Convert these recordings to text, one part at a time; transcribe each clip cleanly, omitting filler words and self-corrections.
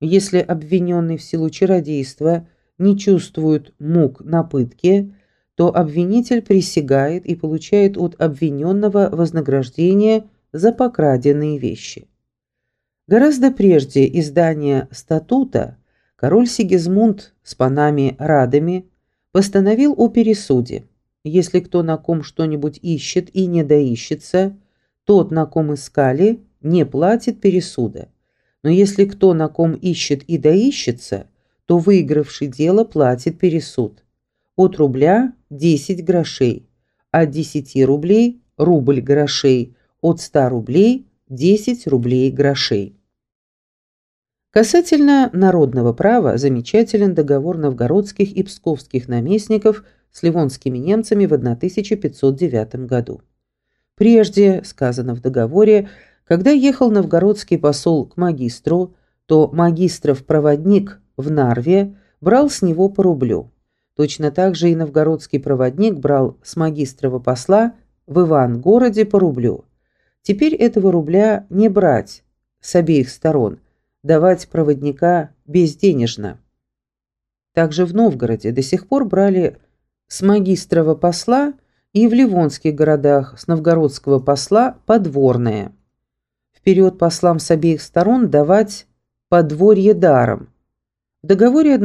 Если обвиненный в силу чародейства не чувствует мук на пытке, то обвинитель присягает и получает от обвиненного вознаграждение за покраденные вещи. Гораздо прежде издания статута король Сигизмунд с панами Радами постановил о пересуде. Если кто на ком что-нибудь ищет и не доищется, тот, на ком искали, не платит пересуда. Но если кто на ком ищет и доищется, то выигравший дело платит пересуд. От рубля 10 грошей, от 10 рублей рубль грошей, от 100 рублей 10 рублей грошей. Касательно народного права замечателен договор новгородских и псковских наместников с ливонскими немцами в 1509 году. Прежде, сказано в договоре, когда ехал новгородский посол к магистру, то магистров проводник в Нарве брал с него по рублю. Точно так же и новгородский проводник брал с магистрова посла в Ивангороде по рублю. Теперь этого рубля не брать с обеих сторон, давать проводника безденежно. Также в Новгороде до сих пор брали с магистрова посла и в ливонских городах с новгородского посла подворное. Вперед послам с обеих сторон давать подворье даром. В договоре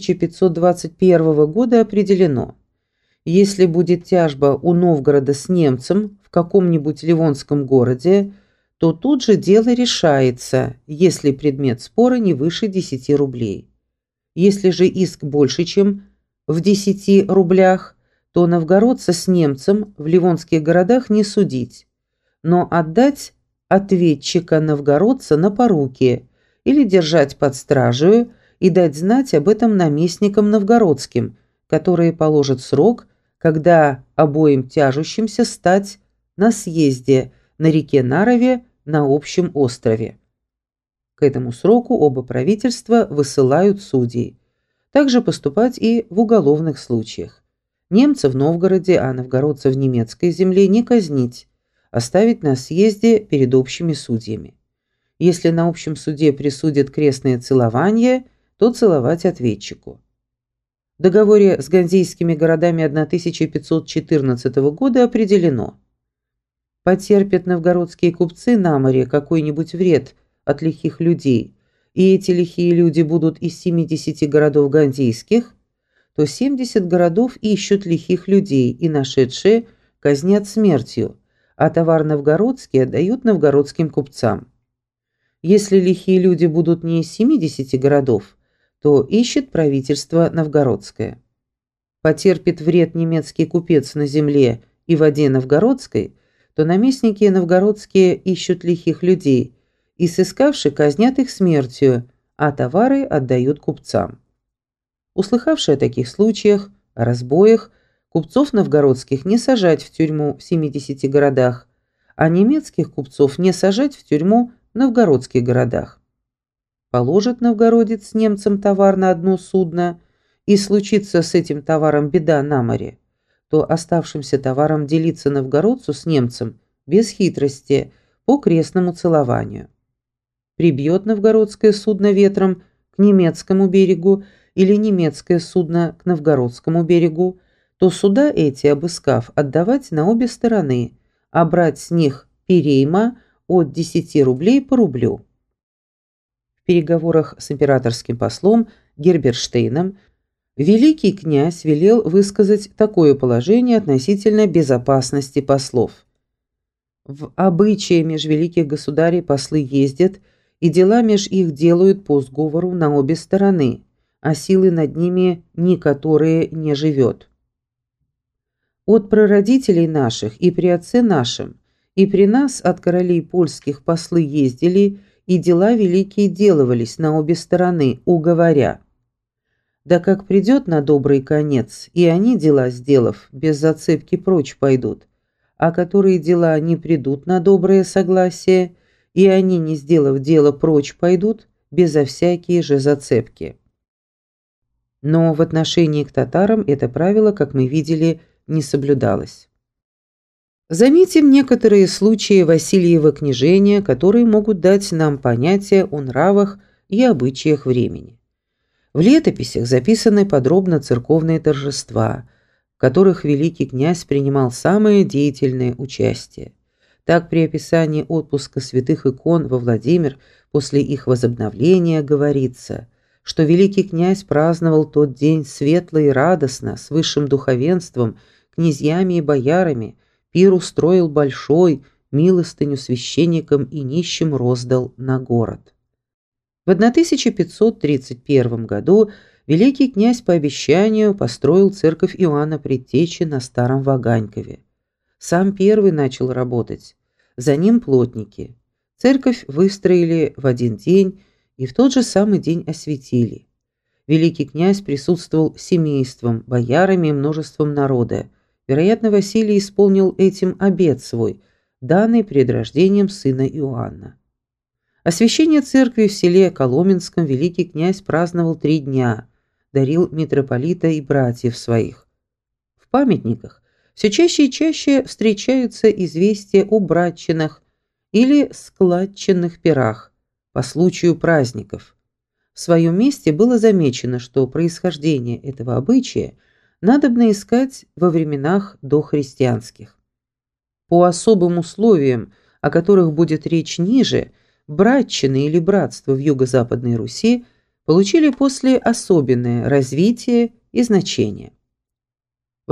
1521 года определено: если будет тяжба у Новгорода с немцем в каком-нибудь ливонском городе, то тут же дело решается, если предмет спора не выше 10 рублей. Если же иск больше, чем в 10 рублях, то новгородца с немцем в ливонских городах не судить, но отдать ответчика новгородца на поруки или держать под стражей и дать знать об этом наместникам новгородским, которые положат срок, когда обоим тяжущимся стать на съезде на реке Нарове на общем острове. К этому сроку оба правительства высылают судей. Также поступать и в уголовных случаях. Немцев в Новгороде, а новгородцев в немецкой земле не казнить, оставить на съезде перед общими судьями. Если на общем суде присудят крестное целование, то целовать ответчику. В договоре с ганзейскими городами 1514 года определено: потерпят новгородские купцы на море какой-нибудь вред от лихих людей, и эти лихие люди будут из 70 городов ганзейских, то 70 городов ищут лихих людей и нашедшие казнят смертью, а товар новгородский отдают новгородским купцам. Если лихие люди будут не из 70 городов, то ищет правительство новгородское. Потерпит вред немецкий купец на земле и воде новгородской, то наместники новгородские ищут лихих людей, и сыскавши казнят их смертью, а товары отдают купцам. Услыхавши о таких случаях, о разбоях, купцов новгородских не сажать в тюрьму в 70 городах, а немецких купцов не сажать в тюрьму в новгородских городах. Положит новгородец с немцем товар на одно судно, и случится с этим товаром беда на море, то оставшимся товаром делиться новгородцу с немцем без хитрости по крестному целованию. Прибьет новгородское судно ветром к немецкому берегу или немецкое судно к новгородскому берегу, то суда эти, обыскав, отдавать на обе стороны, а брать с них перейма от 10 рублей по рублю. В переговорах с императорским послом Герберштейном великий князь велел высказать такое положение относительно безопасности послов. В обычае меж великих государей послы ездят, и дела меж их делают по сговору на обе стороны, а силы над ними никоторые не живет. От прародителей наших и при отце нашем, и при нас от королей польских послы ездили, и дела великие делывались на обе стороны, уговоря. Да как придет на добрый конец, и они, дела сделав, без зацепки прочь пойдут, а которые дела не придут на доброе согласие, и они, не сделав дело, прочь пойдут, безо всякие же зацепки. Но в отношении к татарам это правило, как мы видели, не соблюдалось. Заметим некоторые случаи Васильева княжения, которые могут дать нам понятие о нравах и обычаях времени. В летописях записаны подробно церковные торжества, в которых великий князь принимал самое деятельное участие. Так, при описании отпуска святых икон во Владимир после их возобновления говорится, что великий князь праздновал тот день светло и радостно, с высшим духовенством, князьями и боярами, пир устроил большой, милостыню священникам и нищим роздал на город. В 1531 году великий князь по обещанию построил церковь Иоанна Предтечи на Старом Ваганькове. Сам первый начал работать, за ним плотники. Церковь выстроили в один день и в тот же самый день осветили. Великий князь присутствовал семейством, боярами и множеством народа. Вероятно, Василий исполнил этим обет свой, данный перед рождением сына Иоанна. Освящение церкви в селе Коломенском великий князь праздновал 3 дня, дарил митрополита и братьев своих. В памятниках все чаще и чаще встречаются известия о братчинах или складчинных пирах по случаю праздников. В своем месте было замечено, что происхождение этого обычая надобно искать во временах дохристианских. По особым условиям, о которых будет речь ниже, братчины или братства в Юго-Западной Руси получили после особенное развитие и значение. В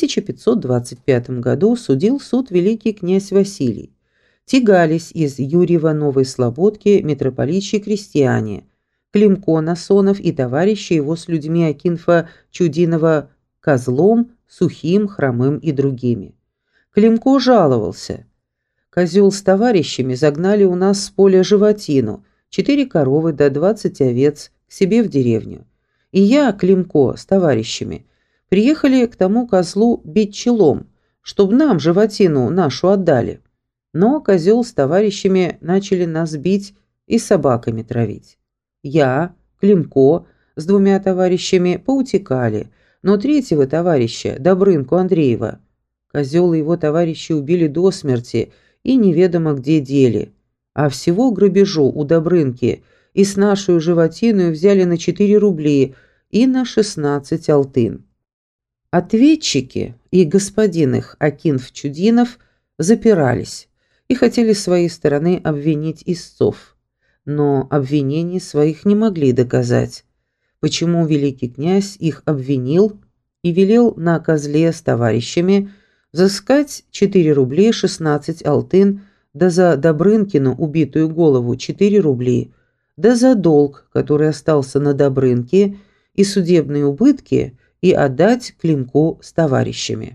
1525 году судил суд великий князь Василий. Тягались из Юрьева Новой Слободки митрополичьи крестьяне, Климко Насонов и товарищи его с людьми Акинфа Чудинова Козлом, Сухим, Хромым и другими. Климко жаловался: «Козел с товарищами загнали у нас с поля животину, 4 коровы да 20 овец к себе в деревню. И я, Климко, с товарищами, приехали к тому козлу бить челом, чтобы нам животину нашу отдали. Но козел с товарищами начали нас бить и собаками травить. Я, Климко, с 2 товарищами поутекали, но 3-го товарища, Добрынку Андреева, козел и его товарищи убили до смерти и неведомо где дели, а всего грабежу у Добрынки и с нашу животину взяли на 4 рубли и на 16 алтын». Ответчики и господин их Акинф Чудинов запирались и хотели с своей стороны обвинить истцов, но обвинений своих не могли доказать, почему великий князь их обвинил и велел на козле с товарищами взыскать 4 рубли 16 алтын, да за Добрынкину убитую голову 4 рубли, да за долг, который остался на Добрынке, и судебные убытки, и отдать Климку с товарищами.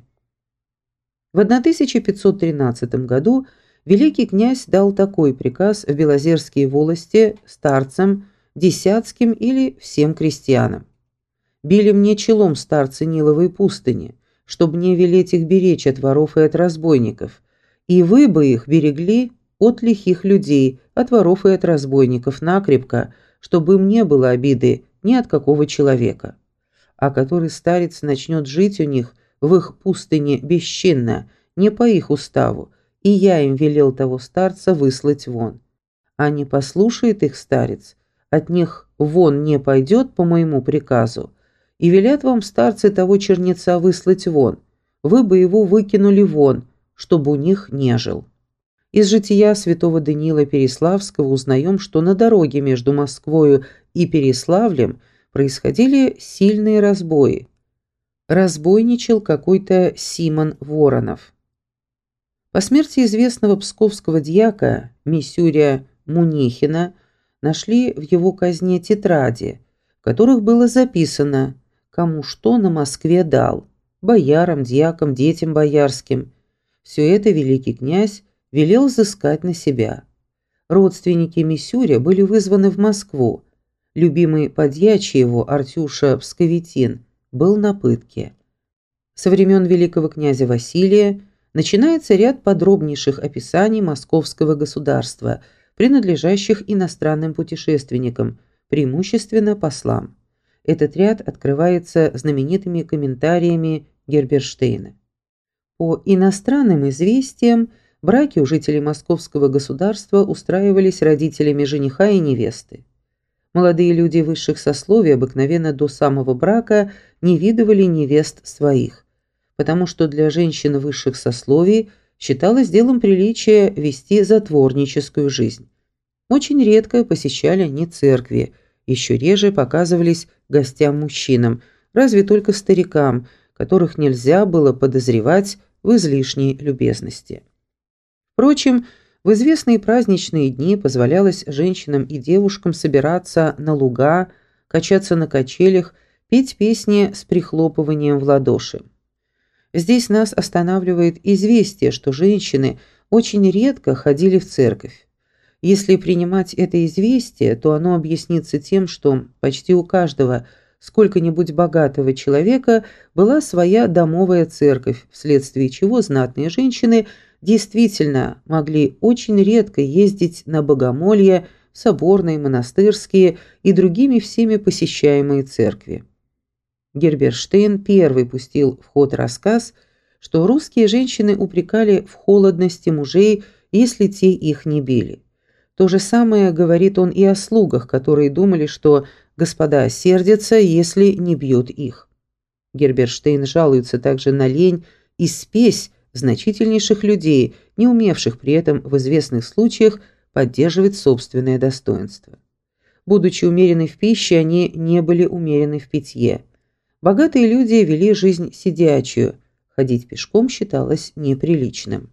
В 1513 году великий князь дал такой приказ в Белозерские волости старцам, десятским или всем крестьянам: «Били мне челом старцы Ниловой пустыни, чтобы не велеть их беречь от воров и от разбойников, и вы бы их берегли от лихих людей, от воров и от разбойников накрепко, чтобы им не было обиды ни от какого человека. А который старец начнет жить у них в их пустыне бесчинно, не по их уставу, и я им велел того старца выслать вон. А не послушает их старец, от них вон не пойдет по моему приказу, и велят вам старцы того чернеца выслать вон, вы бы его выкинули вон, чтобы у них не жил». Из жития святого Даниила Переславского узнаем, что на дороге между Москвою и Переславлем происходили сильные разбои. Разбойничал какой-то Симон Воронов. По смерти известного псковского дьяка Мисюря Мунихина нашли в его казне тетради, в которых было записано, кому что на Москве дал: боярам, дьякам, детям боярским. Все это великий князь велел взыскать на себя. Родственники Мисюря были вызваны в Москву. Любимый подьячий его, Артюша Псковитин, был на пытке. Со времен великого князя Василия начинается ряд подробнейших описаний московского государства, принадлежащих иностранным путешественникам, преимущественно послам. Этот ряд открывается знаменитыми комментариями Герберштейна. По иностранным известиям, браки у жителей московского государства устраивались родителями жениха и невесты. Молодые люди высших сословий обыкновенно до самого брака не видывали невест своих, потому что для женщин высших сословий считалось делом приличия вести затворническую жизнь. Очень редко посещали они церкви, еще реже показывались гостям-мужчинам, разве только старикам, которых нельзя было подозревать в излишней любезности. Впрочем, в известные праздничные дни позволялось женщинам и девушкам собираться на луга, качаться на качелях, петь песни с прихлопыванием в ладоши. Здесь нас останавливает известие, что женщины очень редко ходили в церковь. Если принимать это известие, то оно объяснится тем, что почти у каждого сколько-нибудь богатого человека была своя домовая церковь, вследствие чего знатные женщины действительно могли очень редко ездить на богомолье в соборные, монастырские и другими всеми посещаемые церкви. Герберштейн первый пустил в ход рассказ, что русские женщины упрекали в холодности мужей, если те их не били. То же самое говорит он и о слугах, которые думали, что господа сердятся, если не бьют их. Герберштейн жалуется также на лень и спесь значительнейших людей, не умевших при этом в известных случаях поддерживать собственное достоинство. Будучи умеренны в пище, они не были умерены в питье. Богатые люди вели жизнь сидячую, ходить пешком считалось неприличным.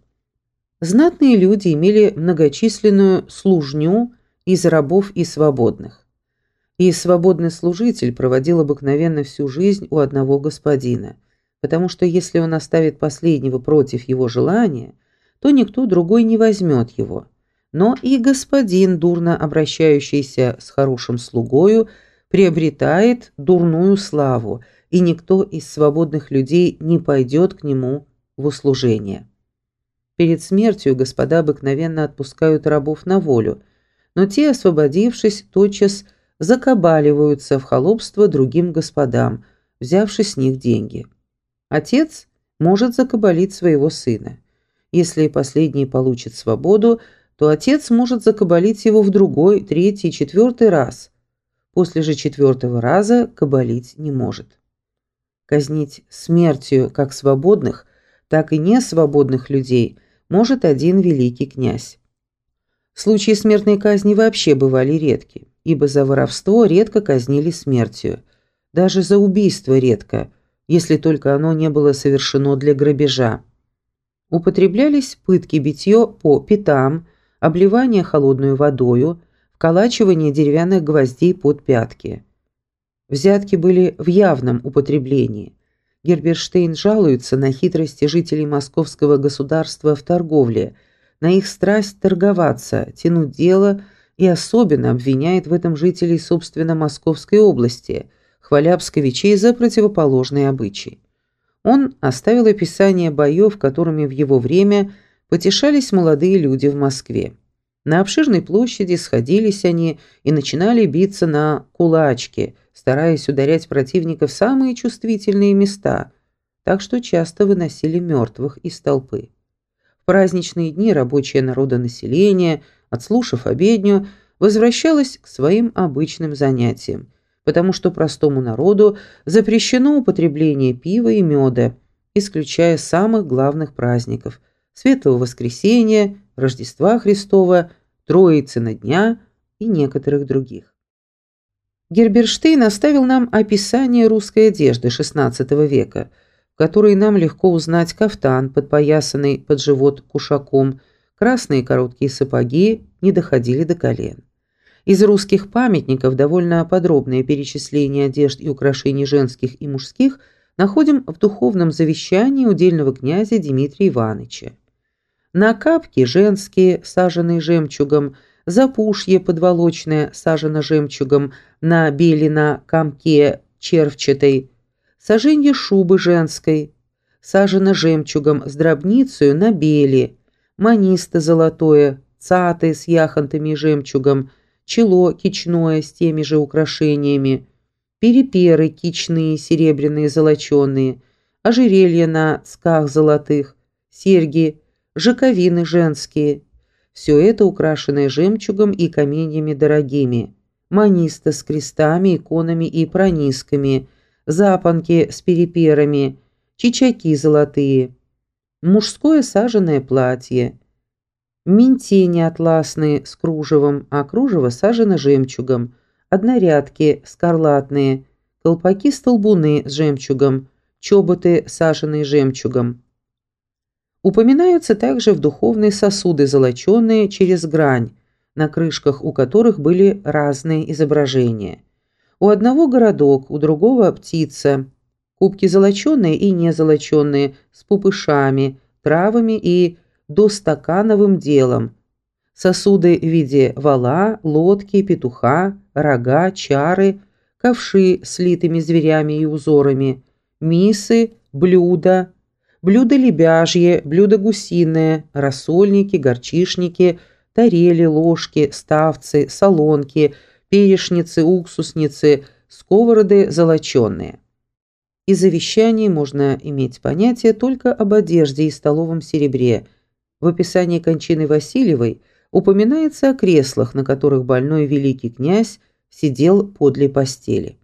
Знатные люди имели многочисленную служню из рабов и свободных. И свободный служитель проводил обыкновенно всю жизнь у одного господина, потому что если он оставит последнего против его желания, то никто другой не возьмет его. Но и господин, дурно обращающийся с хорошим слугою, приобретает дурную славу, и никто из свободных людей не пойдет к нему в услужение. Перед смертью господа обыкновенно отпускают рабов на волю, но те, освободившись, тотчас закабаливаются в холопство другим господам, взявши с них деньги. Отец может закабалить своего сына. Если последний получит свободу, то отец может закабалить его в другой, третий, четвертый раз. После же четвертого раза кабалить не может. Казнить смертью как свободных, так и несвободных людей может один великий князь. Случаи смертной казни вообще бывали редки, ибо за воровство редко казнили смертью, даже за убийство редко, если только оно не было совершено для грабежа. Употреблялись пытки, битье по пятам, обливание холодной водою, вколачивание деревянных гвоздей под пятки. Взятки были в явном употреблении. Герберштейн жалуется на хитрости жителей московского государства в торговле, на их страсть торговаться, тянуть дело и особенно обвиняет в этом жителей собственно Московской области, хваля псковичей за противоположные обычаи. Он оставил описание боев, которыми в его время потешались молодые люди в Москве. На обширной площади сходились они и начинали биться на кулачки, стараясь ударять противника в самые чувствительные места, так что часто выносили мертвых из толпы. В праздничные дни рабочее народонаселение, отслушав обедню, возвращалось к своим обычным занятиям, потому что простому народу запрещено употребление пива и меда, исключая самых главных праздников – Светлого Воскресения, Рождества Христова, Троицына дня и некоторых других. Герберштейн оставил нам описание русской одежды XVI века, в которой нам легко узнать кафтан, подпоясанный под живот кушаком, красные короткие сапоги не доходили до колен. Из русских памятников довольно подробное перечисление одежд и украшений женских и мужских находим в духовном завещании удельного князя Дмитрия Ивановича. Накапки женские, саженные жемчугом, запушье подволочное, сажено жемчугом, на белена комке червчатой, саженье шубы женской, сажено жемчугом с дробницею на беле, маниста золотое, цаты с яхонтами и жемчугом, чело кичное с теми же украшениями, переперы кичные, серебряные, золоченые, ожерелья на цках золотых, серьги, жаковины женские. Все это украшенное жемчугом и каменьями дорогими, маниста с крестами, иконами и пронисками, запонки с переперами, чичаки золотые, мужское саженое платье, минтени атласные с кружевом, а кружево сажено жемчугом, однорядки скарлатные, колпаки-столбуны с жемчугом, чоботы саженые жемчугом. Упоминаются также в духовные сосуды золоченые через грань, на крышках у которых были разные изображения. У одного городок, у другого птица, кубки золоченые и незолоченые, с пупышами, травами и достакановым делом, сосуды в виде вала, лодки, петуха, рога, чары, ковши с литыми зверями и узорами, мисы, блюда, блюда лебяжье, блюда гусиное, рассольники, горчишники, тарели, ложки, ставцы, солонки, перешницы, уксусницы, сковороды золоченые. Из завещаний можно иметь понятие только об одежде и столовом серебре. В описании кончины Васильевой упоминается о креслах, на которых больной великий князь сидел подле постели.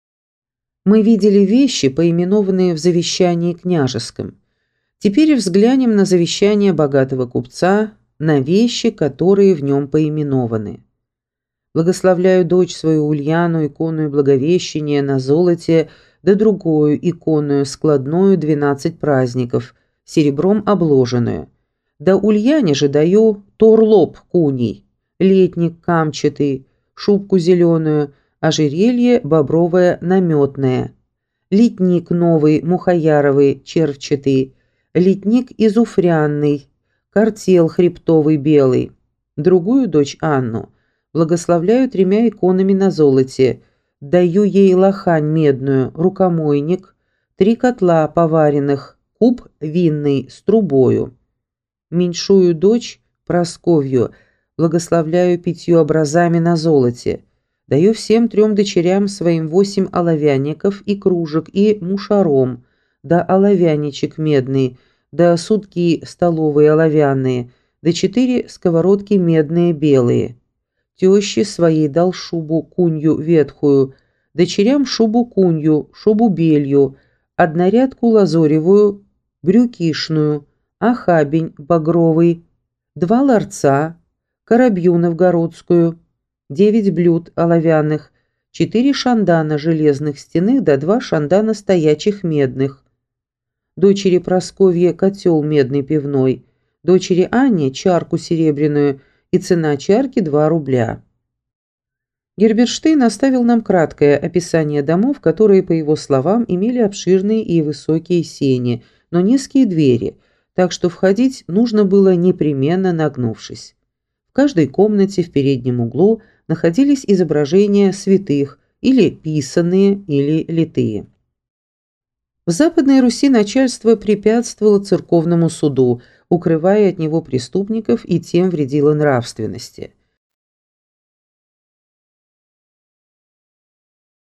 Мы видели вещи, поименованные в завещании княжеском. Теперь взглянем на завещание богатого купца, на вещи, которые в нем поименованы. Благословляю дочь свою Ульяну, иконную Благовещения на золоте, да другую иконную складную 12 праздников, серебром обложенную. Да Ульяне же даю торлоп куний, летник камчатый, шубку зеленую, ожерелье бобровое наметное, литник новый мухаяровый червчатый, литник изуфрянный, картел хребтовый белый. Другую дочь Анну благословляю 3 иконами на золоте, даю ей лохань медную, рукомойник, 3 котла поваренных, куб винный с трубою. Меньшую дочь Прасковью благословляю 5 образами на золоте, даю всем 3 дочерям своим 8 оловянников и кружек и мушаром, да оловянничек медный, да сутки столовые оловянные, да 4 сковородки медные белые. Теще своей дал шубу кунью ветхую, дочерям шубу кунью, шубу белью, однорядку лазоревую, брюкишную, ахабень багровый, 2 ларца, коробью новгородскую, 9 блюд оловянных, 4 шандана железных стенных да 2 шандана стоячих медных. Дочери Прасковье котел медный пивной, дочери Анне чарку серебряную, и цена чарки 2 рубля. Герберштейн оставил нам краткое описание домов, которые, по его словам, имели обширные и высокие сени, но низкие двери, так что входить нужно было непременно нагнувшись. В каждой комнате в переднем углу находились изображения святых, или писанные, или литые. В Западной Руси начальство препятствовало церковному суду, укрывая от него преступников и тем вредило нравственности.